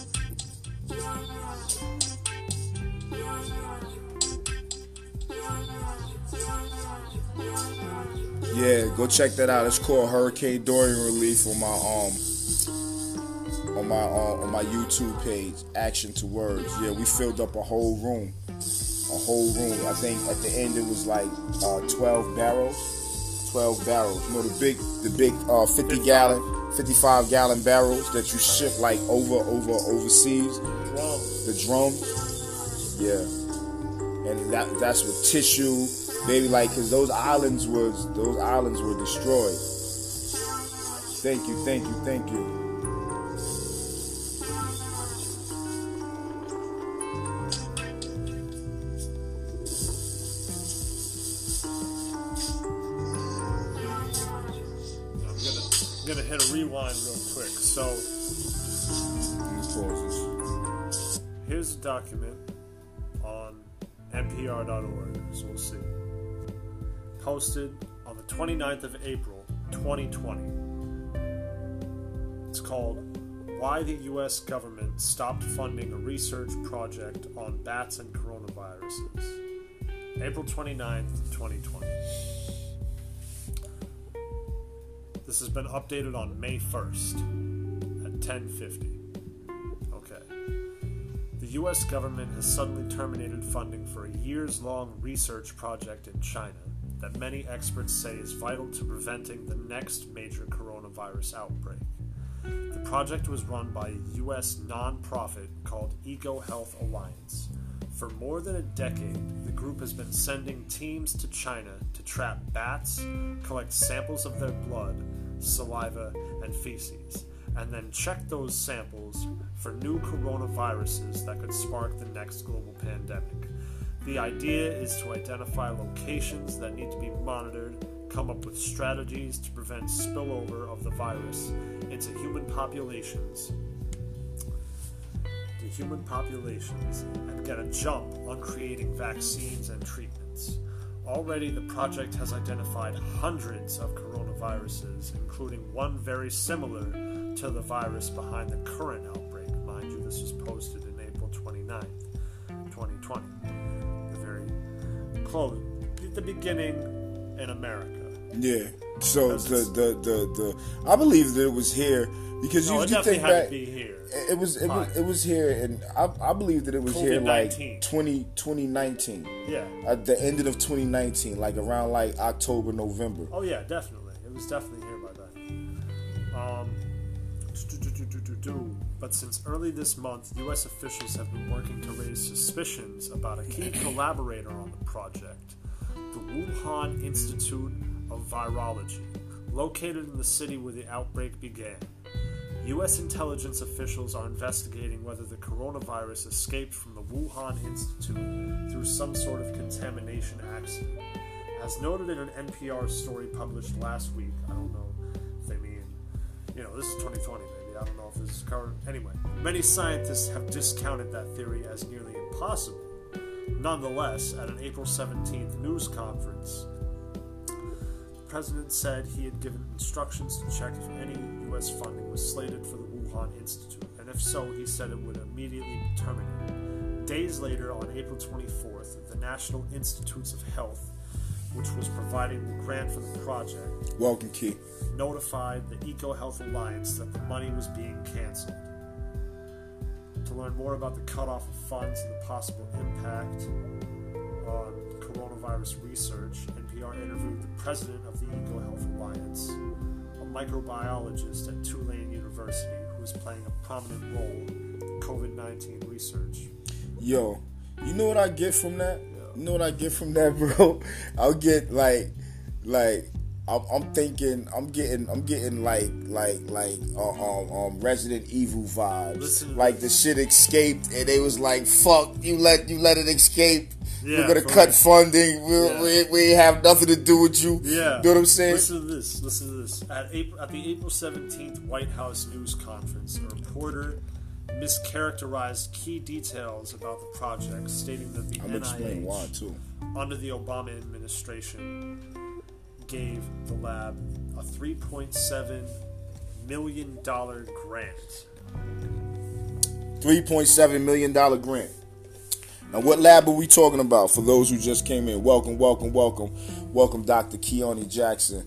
Yeah, go check that out. It's called Hurricane Dorian Relief on my um on my uh, on my YouTube page. Action to Words. Yeah, we filled up a whole room, a whole room. I think at the end it was like uh, twelve barrels, twelve barrels. You know the big, the big uh, fifty gallon, fifty-five gallon barrels that you ship like over, over, overseas. Drums. The drums. Yeah. And that that's with tissue, baby. Like, cause those islands was those islands were destroyed. Thank you, thank you, thank you. I'm gonna hit a rewind real quick. So here's a document on N P R dot org, so we'll see. Posted on the twenty-ninth of April, twenty twenty. It's called Why the U S Government Stopped Funding a Research Project on Bats and Coronaviruses. April twenty-ninth, twenty twenty. This has been updated on May first at ten fifty. Okay. The U S government has suddenly terminated funding for a years-long research project in China that many experts say is vital to preventing the next major coronavirus outbreak. The project was run by a U S non-profit called EcoHealth Alliance. For more than a decade, the group has been sending teams to China to trap bats, collect samples of their blood, saliva, and feces, and then check those samples for new coronaviruses that could spark the next global pandemic. The idea is to identify locations that need to be monitored, come up with strategies to prevent spillover of the virus into human populations, to human populations, and get a jump on creating vaccines and treatments. Already, the project has identified hundreds of coronaviruses, including one very similar to the virus behind the current outbreak. Mind you, this was posted in April twenty-ninth, twenty twenty. The very close, at the beginning in America. Yeah. So the, the the the I believe that it was here because no, you, it you think had back. To be here. It was it was, it was here, and I, I believe that it was here like twenty, twenty nineteen. Yeah. At the ending of twenty nineteen, like around like October, November. Oh yeah, definitely. It was definitely here by then. Um, but since early this month, U S officials have been working to raise suspicions about a key collaborator on the project, the Wuhan Institute of Virology, located in the city where the outbreak began. U S intelligence officials are investigating whether the coronavirus escaped from the Wuhan Institute through some sort of contamination accident. As noted in an N P R story published last week, I don't know if they mean, you know, this is twenty twenty, baby. I don't know if this is current. Anyway, many scientists have discounted that theory as nearly impossible. Nonetheless, at an April seventeenth news conference, the president said he had given instructions to check if any U S funding was slated for the Wuhan Institute, and if so, he said it would immediately be terminated. Days later, on April twenty-fourth, the National Institutes of Health, which was providing the grant for the project, Welcome, Key, notified the EcoHealth Alliance that the money was being canceled. To learn more about the cutoff of funds and the possible impact on coronavirus research, N P R interviewed the president of the EcoHealth Alliance, a microbiologist at Tulane University who is playing a prominent role in COVID nineteen research. Yo, you know what I get from that? You know what I get from that, bro? I'll get like, like I'm, I'm thinking, I'm getting, I'm getting like, like, like, uh, um, um, Resident Evil vibes. Like the shit escaped, and they was like, "Fuck, you let, you let it escape. Yeah, We're gonna cut me. funding. We, yeah. we we have nothing to do with you." Yeah, you know what I'm saying? Listen to this. Listen to this. At April, at the April seventeenth White House news conference, a reporter mischaracterized key details about the project, stating that the I'm N I H, why too. under the Obama administration, gave the lab a three point seven million dollars grant. three point seven million dollars grant. Now, what lab are we talking about? For those who just came in, welcome, welcome, welcome. Welcome, Doctor Keone Jackson.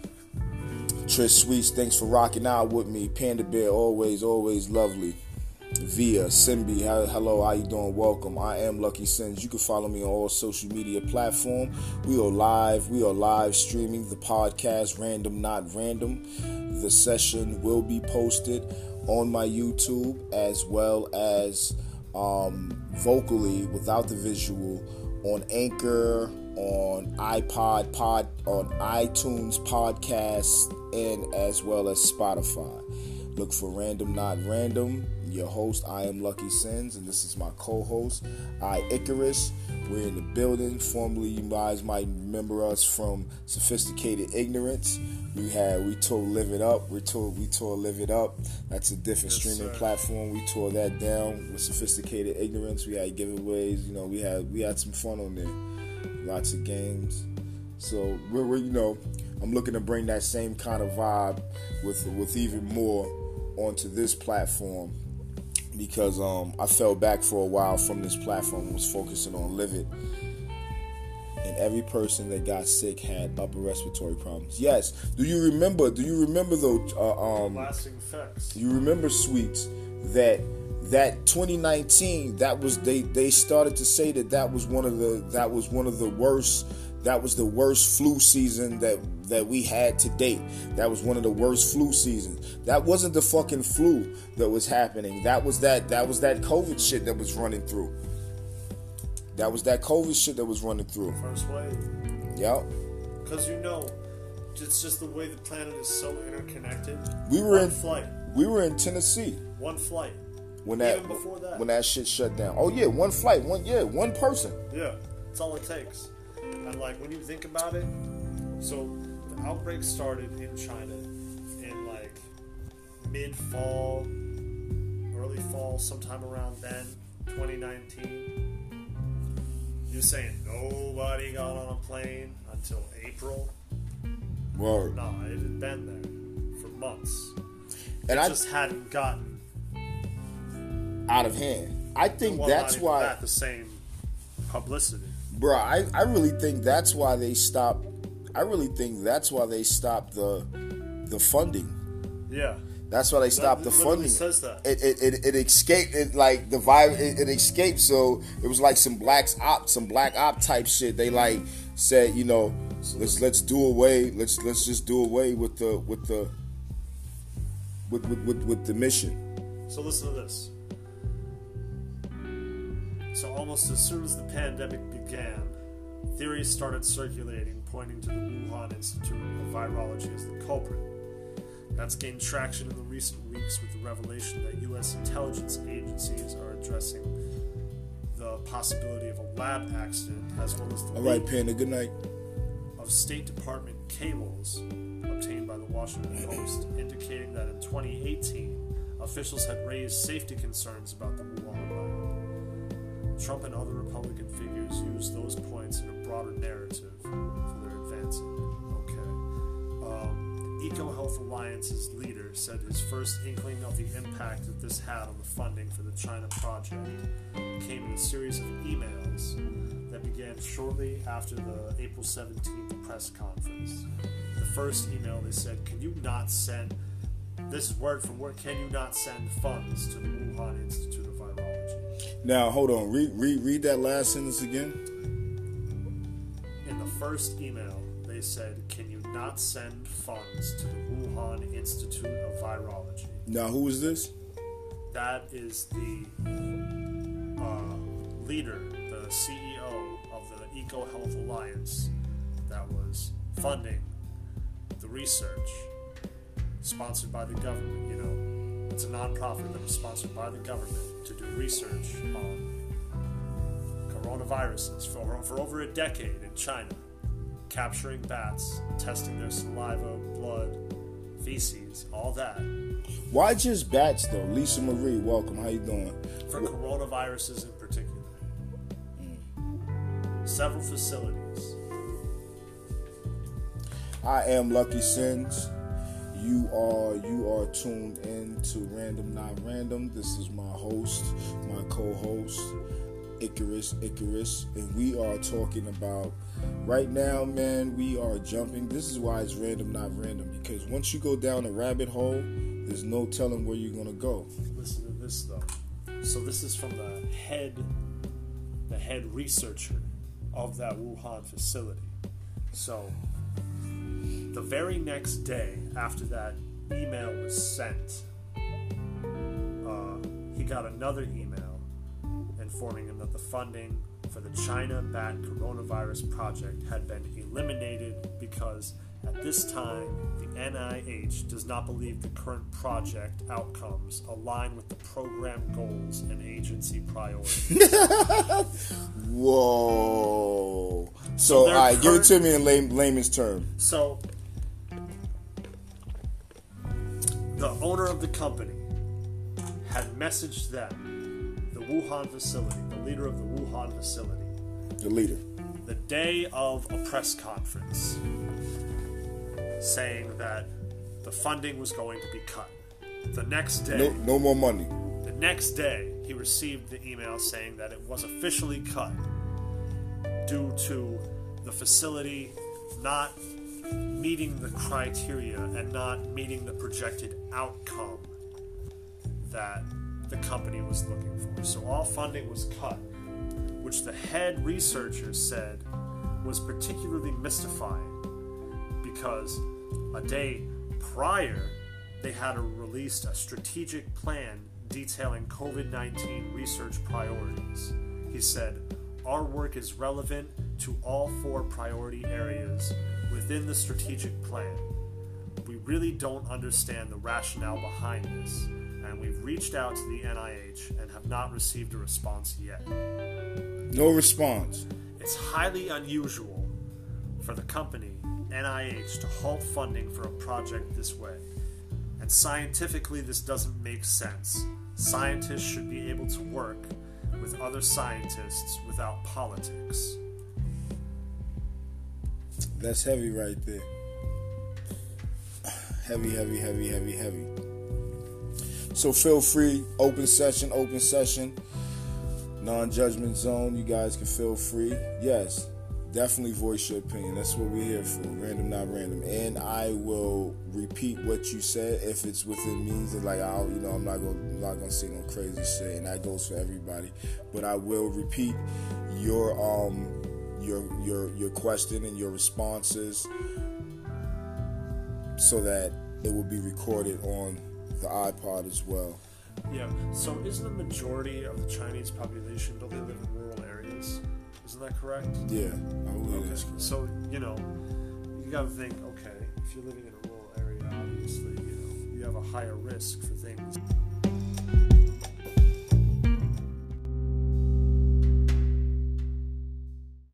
Trish Sweets, thanks for rocking out with me. Panda Bear, always, always lovely. via Simbi. Hello, how you doing? Welcome. I am Lucky Sins. You can follow me on all social media platforms. We are live. We are live streaming the podcast, Random Not Random. The session will be posted on my YouTube as well as um, vocally without the visual on Anchor, on iPod, Pod, on iTunes Podcasts, and as well as Spotify. Look for Random Not Random. Your host, I am Lucky Sins, and this is my co-host, I Icarus. We're in the building. Formerly, you guys might remember us from Sophisticated Ignorance. We had we tore Live It Up. We tore we tore Live It Up. That's a different yes, streaming sir. platform. We tore that down with Sophisticated Ignorance. We had giveaways. You know, we had we had some fun on there. Lots of games. So we're, we're you know, I'm looking to bring that same kind of vibe with with even more onto this platform. Because um, I fell back for a while from this platform and was focusing on Live It. And every person that got sick had upper respiratory problems. Yes. Do you remember? Do you remember those? Uh, um, lasting effects. You remember, Sweets, that that twenty nineteen. That was they. They started to say that that was one of the that was one of the worst. That was the worst flu season that that we had to date. That was one of the worst flu seasons. That wasn't the fucking flu that was happening. That was that that was that COVID shit that was running through. That was that COVID shit that was running through. First wave. Yep. Because you know, it's just the way the planet is so interconnected. We were One in flight. We were in Tennessee. One flight. When that, Even before that. When that shit shut down. Oh yeah, one flight. One yeah, one person. Yeah, that's all it takes. And like when you think about it, so the outbreak started in China in like mid-fall, early fall, sometime around then, twenty nineteen. You're saying nobody got on a plane until April? Word. No, it had been there for months. And it I just hadn't gotten out of hand. I think well, that's not why that the same publicity. Bro, I, I really think that's why they stopped. I really think that's why they stopped the the funding. Yeah, that's why they stopped that the funding. Says that it it, it it escaped. It like the vibe. It, it escaped. So it was like some black op, some black op type shit. They like said, you know, let's let's do away. Let's let's just do away with the with the with with with, with the mission. So listen to this. So almost as soon as the pandemic began, theories started circulating pointing to the Wuhan Institute of Virology as the culprit. That's gained traction in the recent weeks with the revelation that U S intelligence agencies are addressing the possibility of a lab accident as well as the All right, Panda, good night. of State Department cables obtained by the Washington Post indicating that in twenty eighteen, officials had raised safety concerns about the Wuhan lab. Trump and other Republican figures used those points in a broader narrative for their advancing. Okay. Um, EcoHealth Alliance's leader said his first inkling of the impact that this had on the funding for the China project came in a series of emails that began shortly after the April seventeenth press conference. The first email, they said, can you not send, this is word from word, can you not send funds to the Wuhan Institute of Virology? Now, hold on. Read, read, read that last sentence again. In the first email, they said, can you not send funds to the Wuhan Institute of Virology? Now, who is this? That is the uh, leader, the C E O of the EcoHealth Alliance that was funding the research sponsored by the government, you know. It's a non-profit that was sponsored by the government to do research on coronaviruses for, for over a decade in China, capturing bats, testing their saliva, blood, feces, all that. Why just bats, though? Lisa Marie, welcome. How you doing? For Wh- coronaviruses in particular. Mm. Several facilities. I am Lucky Sins. You are you are tuned in to Random Not Random. This is my host, my co-host, Icarus Icarus, and we are talking about right now, man. We are jumping. This is why it's Random Not Random, because once you go down a rabbit hole, there's no telling where you're gonna go. Listen to this though. So this is from the head, the head researcher of that Wuhan facility. So the very next day after that email was sent, uh, he got another email informing him that the funding for the China-backed coronavirus project had been eliminated because at this time the N I H does not believe the current project outcomes align with the program goals and agency priorities. Whoa. So, So all they're right, give it current- to me in lay, layman's term. So, the owner of the company had messaged them, the Wuhan facility, the leader of the Wuhan facility, The leader. the day of a press conference, saying that the funding was going to be cut. The next day, No, no more money. the next day, he received the email saying that it was officially cut due to the facility not meeting the criteria and not meeting the projected outcome that the company was looking for. So all funding was cut, which the head researcher said was particularly mystifying because a day prior they had released a strategic plan detailing COVID nineteen research priorities. He said, "Our work is relevant to all four priority areas within the strategic plan. We really don't understand the rationale behind this, and we've reached out to the N I H and have not received a response yet." No response. It's highly unusual for the company, N I H, to halt funding for a project this way. And scientifically, this doesn't make sense. Scientists should be able to work with other scientists without politics. That's heavy right there. Heavy, heavy, heavy, heavy, heavy. So feel free, open session, open session, non-judgment zone. You guys can feel free. Yes, definitely voice your opinion. That's what we're here for. Random, not random. And I will repeat what you said if it's within means. Like I'll, you know, I'm not gonna, I'm not gonna say no crazy shit, and that goes for everybody. But I will repeat your um, your your your question and your responses, so that it will be recorded on the iPod as well. Yeah, so isn't the majority of the Chinese population, don't they live in rural areas? Isn't that correct? Yeah, I believe Okay. that's correct. So, you know, you gotta think, okay, if you're living in a rural area, obviously, you know, you have a higher risk for things.